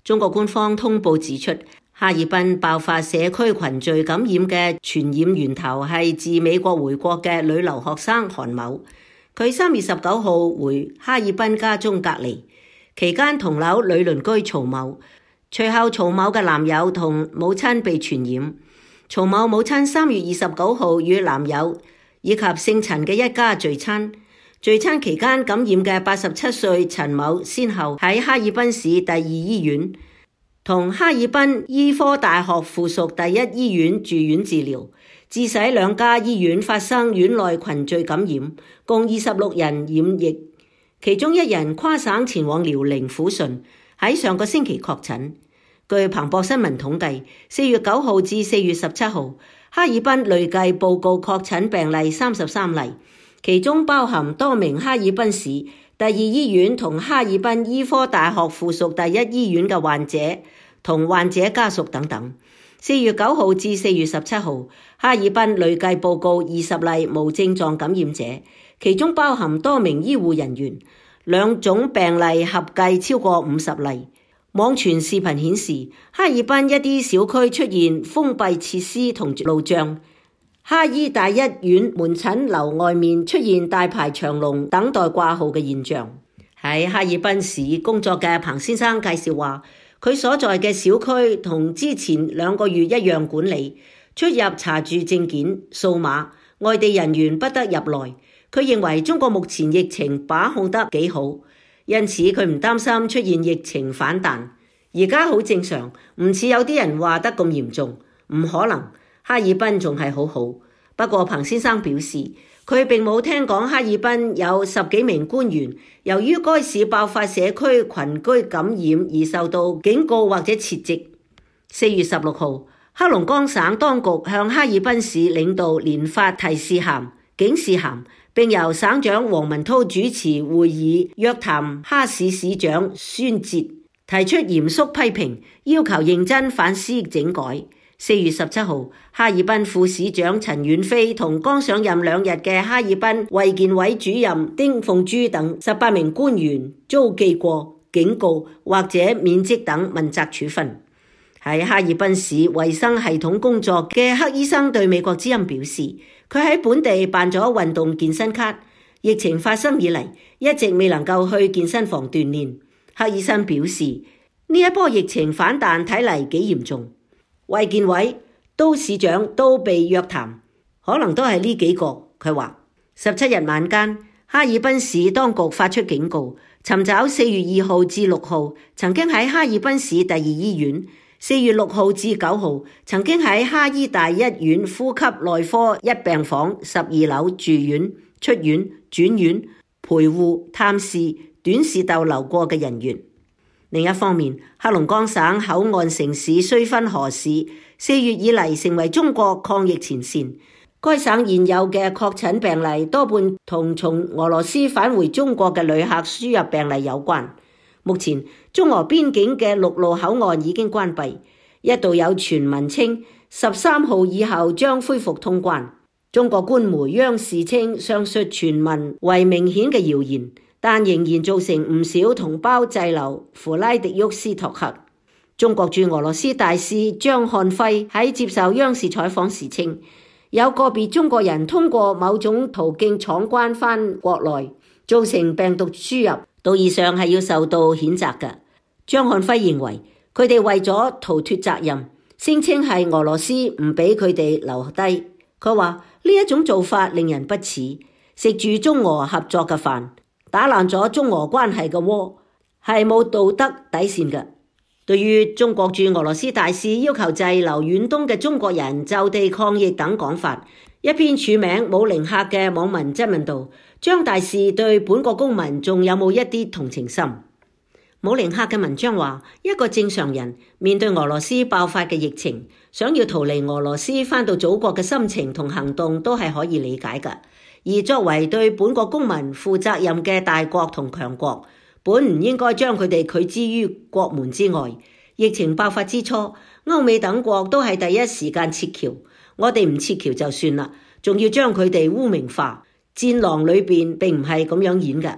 中國官方通報指出，哈爾濱爆發社區群聚感染嘅傳染源頭係自美國回國嘅女留學生韓某。佢3月19號回哈爾濱家中隔離，期間同樓女鄰居曹某。隨後曹某嘅男友同母親被傳染。曹某母親3月29號與男友以及姓陳嘅一家聚餐。聚餐期間感染嘅87歲陳某，先後喺哈爾濱市第2醫院同哈爾濱醫科大學附屬第1醫院住院治療，致使2家醫院發生院內群聚感染，共26人染疫，其中1人跨省前往遼寧撫順，喺上個星期確診。據彭博新聞統計，4月9號至4月17號，哈爾濱累計報告確診病例33例。其中包含多名哈爾濱市第2醫院同哈爾濱醫科大學附屬第1醫院嘅患者同患者家屬等等。4月9號至4月17號，哈爾濱累計報告20例無症狀感染者，其中包含多名醫護人員，2種病例合計超過50例。網傳視頻顯示，哈爾濱一啲小區出現封閉設施同路障。哈醫大1院門診樓外面出現大排長龍等待掛號嘅現象。喺哈爾濱市工作嘅彭先生介紹話，佢所在嘅小區同之前2個月一樣管理，出入查住證件、掃碼，外地人員不得入內。佢認為中國目前疫情把控得幾好，因此佢唔擔心出現疫情反彈。而家好正常，唔似有啲人話得咁嚴重，唔可能。哈爾濱仲係好好，不過彭先生表示，佢並冇聽講哈爾濱有10幾名官員由於該市爆發社區群居感染而受到警告或者撤職。4月16號，黑龍江省當局向哈爾濱市領導連發提示函、警示函，並由省長王文濤主持會議約談哈市市長孫哲，提出嚴肅批評，要求認真反思整改。4月17號，哈爾濱副市長陳遠飛同剛上任2日嘅哈爾濱衛健委主任丁鳳珠等18名官員遭記過、警告或者免職等問責處分。喺哈爾濱市衛生系統工作嘅黑醫生對美國之音表示，佢喺本地辦咗運動健身卡，疫情發生以嚟一直未能夠去健身房鍛煉。黑醫生表示，呢一波疫情反彈睇嚟幾嚴重。衛健委、都市長都被約談，可能都係呢幾個。佢話17日晚間，哈爾濱市當局發出警告，尋找4月2號至6號曾經喺哈爾濱市第2醫院，4月6號至9號曾經喺哈醫大1院呼吸內科1病房12樓住院、出院、轉院、陪護、探視、短視逗留過嘅人員。另一方面，黑龍江省口岸城市綏芬河市4月以嚟成為中國抗疫前線。該省現有嘅確診病例多半同從俄羅斯返回中國嘅旅客輸入病例有關。目前，中俄邊境嘅陸路口岸已經關閉，一度有傳聞稱13號以後將恢復通關。中國官媒央視稱上述傳聞為明顯嘅謠言，但仍然造成唔少同胞滯留弗拉迪沃斯托克。中國駐俄羅斯大使張漢輝喺接受央視採訪時稱，有個別中國人通過某種途徑闖關返國內，造成病毒輸入，道義上係要受到譴責嘅。張漢輝認為，佢哋為咗逃脫責任，聲稱係俄羅斯唔俾佢哋留低。佢話呢一種做法令人不齒，食住中俄合作嘅飯，打爛咗中俄關係嘅鍋，係冇道德底線嘅。對於中國駐俄羅斯大使要求滯留遠東嘅中國人就地抗疫等講法，一篇署名武寧客嘅網民質問道：張大使對本國公民仲有冇一啲同情心？武寧客嘅文章話，一個正常人面對俄羅斯爆發嘅疫情，想要逃離俄羅斯返到祖國嘅心情同行動都係可以理解嘅。而作為對本國公民負責任嘅大國同強國，本唔應該將佢哋拒之於國門之外。疫情爆發之初，歐美等國都係第一時間撤僑，我哋唔撤僑就算啦，仲要將佢哋污名化。戰狼裏邊並唔係咁樣演嘅。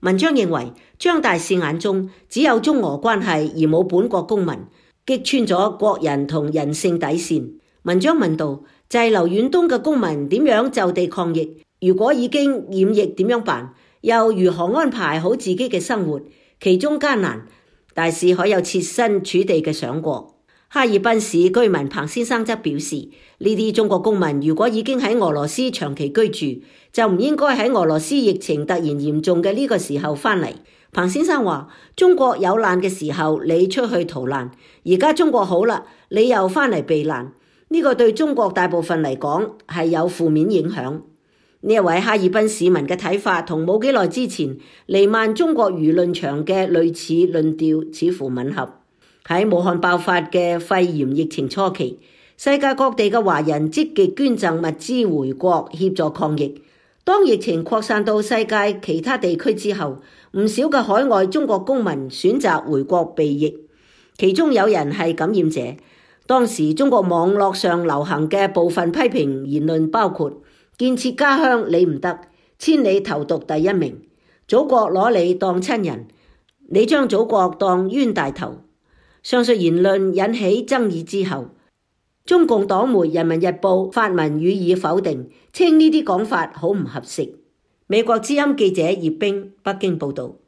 文章認為張大使眼中只有中俄關係而冇本國公民，擊穿咗國人同人性底線。文章問道：滯留遠東嘅公民點樣就地抗疫？如果已經染疫點樣辦？又如何安排好自己嘅生活？其中艱難，大使可有設身處地嘅想過？哈爾濱市居民彭先生則表示，呢啲中國公民如果已經喺俄羅斯長期居住，就唔應該喺俄羅斯疫情突然嚴重嘅呢個時候返嚟。彭先生話：中國有難嘅時候，你出去逃難；而家中國好啦，你又返嚟避難。呢個對中國大部分嚟講係有負面影響。呢一位哈爾濱市民嘅睇法同冇幾耐之前瀰漫中國輿論場嘅類似論調似乎吻合。喺武漢爆發嘅肺炎疫情初期，世界各地嘅華人積極捐贈物資回國協助抗疫。當疫情擴散到世界其他地區之後，唔少嘅海外中國公民選擇回國避疫，其中有人係感染者。當時中國網絡上流行嘅部分批評言論包括：建設家鄉你唔得，千里投毒第一名，祖國攞你當親人，你將祖國當冤大頭。上述言論引起爭議之後，中共黨媒《人民日報》發文予以否定，稱呢啲講法好唔合適。美國之音記者葉冰北京報道。